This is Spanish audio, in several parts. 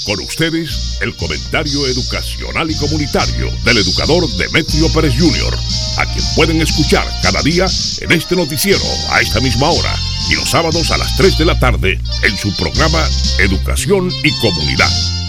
Con ustedes, el comentario educacional y comunitario del educador Demetrio Pérez Jr., a quien pueden escuchar cada día en este noticiero a esta misma hora y los sábados a las 3 de la tarde en su programa Educación y Comunidad.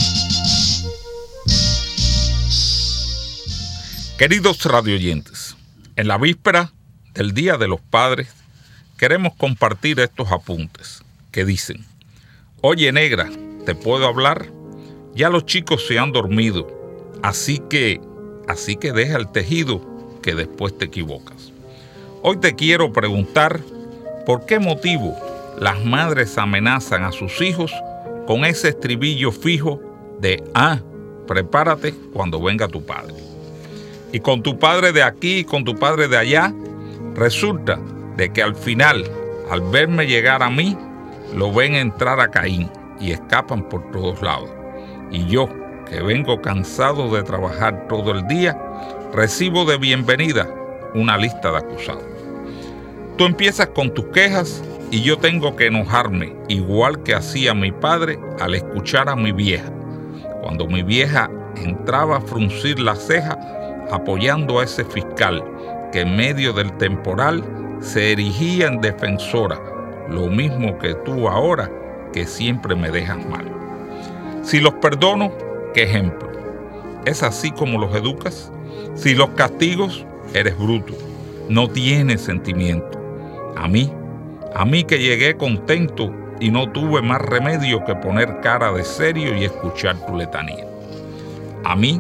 Queridos radioyentes, en la víspera del Día de los Padres queremos compartir estos apuntes que dicen: oye, negra, ¿te puedo hablar? Ya los chicos se han dormido, así que deja el tejido, que después te equivocas. Hoy te quiero preguntar por qué motivo las madres amenazan a sus hijos con ese estribillo fijo de prepárate cuando venga tu padre. Y con tu padre de aquí y con tu padre de allá, resulta de que al final, al verme llegar a mí, lo ven entrar a Caín y escapan por todos lados. Y yo, que vengo cansado de trabajar todo el día, recibo de bienvenida una lista de acusados. Tú empiezas con tus quejas y yo tengo que enojarme, igual que hacía mi padre al escuchar a mi vieja. Cuando mi vieja entraba a fruncir la ceja apoyando a ese fiscal que en medio del temporal se erigía en defensora, lo mismo que tú ahora, que siempre me dejas mal. Si los perdono, ¿qué ejemplo? ¿Es así como los educas? Si los castigos, eres bruto, no tienes sentimiento. A mí que llegué contento y no tuve más remedio que poner cara de serio y escuchar tu letanía. A mí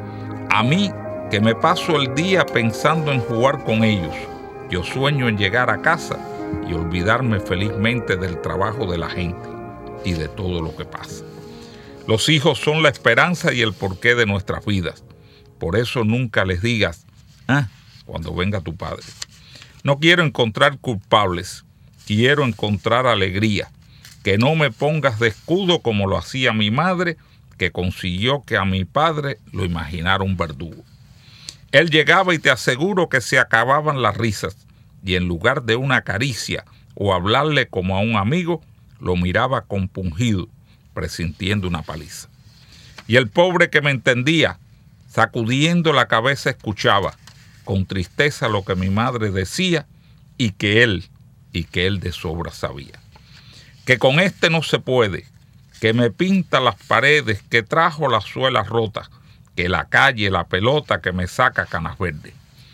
que me paso el día pensando en jugar con ellos. Yo sueño en llegar a casa y olvidarme felizmente del trabajo de la gente y de todo lo que pasa. Los hijos son la esperanza y el porqué de nuestras vidas. Por eso nunca les digas, cuando venga tu padre. No quiero encontrar culpables, quiero encontrar alegría. Que no me pongas de escudo como lo hacía mi madre, que consiguió que a mi padre lo imaginara un verdugo. Él llegaba y te aseguro que se acababan las risas, y en lugar de una caricia o hablarle como a un amigo, lo miraba compungido, presintiendo una paliza. Y el pobre que me entendía, sacudiendo la cabeza, escuchaba con tristeza lo que mi madre decía y que él de sobra sabía. Que con este no se puede, que me pinta las paredes, que trajo las suelas rotas, que la calle, la pelota, que me saca canas verdes.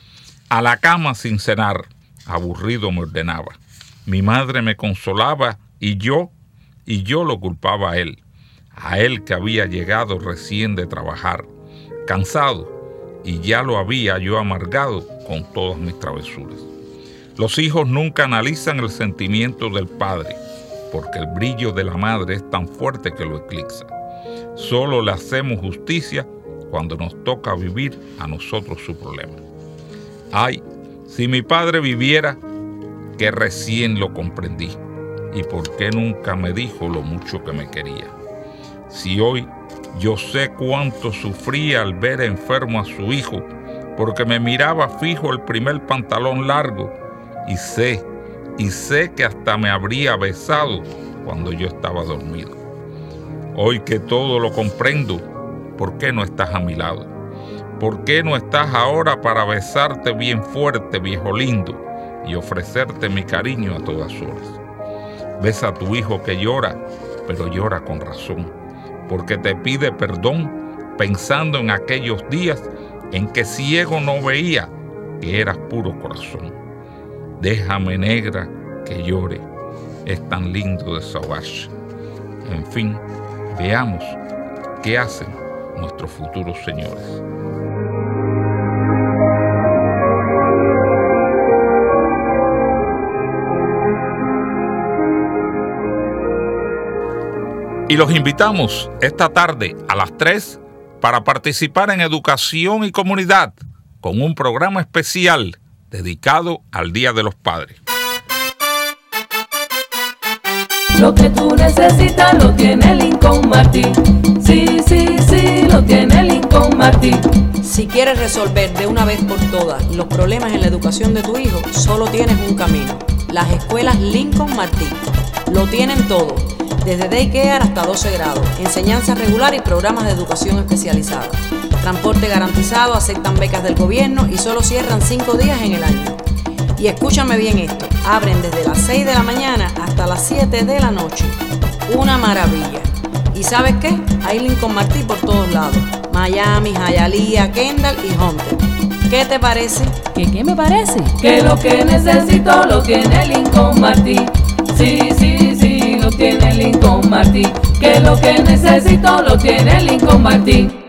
A la cama sin cenar, aburrido me ordenaba. Mi madre me consolaba y yo lo culpaba a él que había llegado recién de trabajar, cansado, y ya lo había yo amargado con todas mis travesuras. Los hijos nunca analizan el sentimiento del padre, porque el brillo de la madre es tan fuerte que lo eclipsa. Solo le hacemos justicia cuando nos toca vivir a nosotros su problema. Ay, si mi padre viviera, que recién lo comprendí, y por qué nunca me dijo lo mucho que me quería. Si hoy yo sé cuánto sufría al ver enfermo a su hijo, porque me miraba fijo el primer pantalón largo, y sé que hasta me habría besado cuando yo estaba dormido. Hoy que todo lo comprendo, ¿por qué no estás a mi lado? ¿Por qué no estás ahora para besarte bien fuerte, viejo lindo, y ofrecerte mi cariño a todas horas? Besa a tu hijo que llora, pero llora con razón, porque te pide perdón pensando en aquellos días en que ciego no veía que eras puro corazón. Déjame, negra, que llore, es tan lindo desahogarse. En fin, veamos qué hacen nuestros futuros señores. Y los invitamos esta tarde a las 3 para participar en Educación y Comunidad con un programa especial dedicado al Día de los Padres. Lo que tú necesitas lo tiene Lincoln Martin. Sí, sí, sí, lo tiene Lincoln Martin. Si quieres resolver de una vez por todas los problemas en la educación de tu hijo, solo tienes un camino: las escuelas Lincoln Martin. Lo tienen todo: desde daycare hasta 12 grados, enseñanza regular y programas de educación especializada. Transporte garantizado, aceptan becas del gobierno y solo cierran 5 días en el año. Y escúchame bien esto, abren desde las 6 de la mañana hasta las 7 de la noche. Una maravilla. ¿Y sabes qué? Hay Lincoln Martí por todos lados. Miami, Hialeah, Kendall y Hunter. ¿Qué te parece? ¿Qué me parece? Que lo que necesito lo tiene Lincoln Martí. Sí, sí, sí, lo tiene Lincoln Martí. Que lo que necesito lo tiene Lincoln Martí.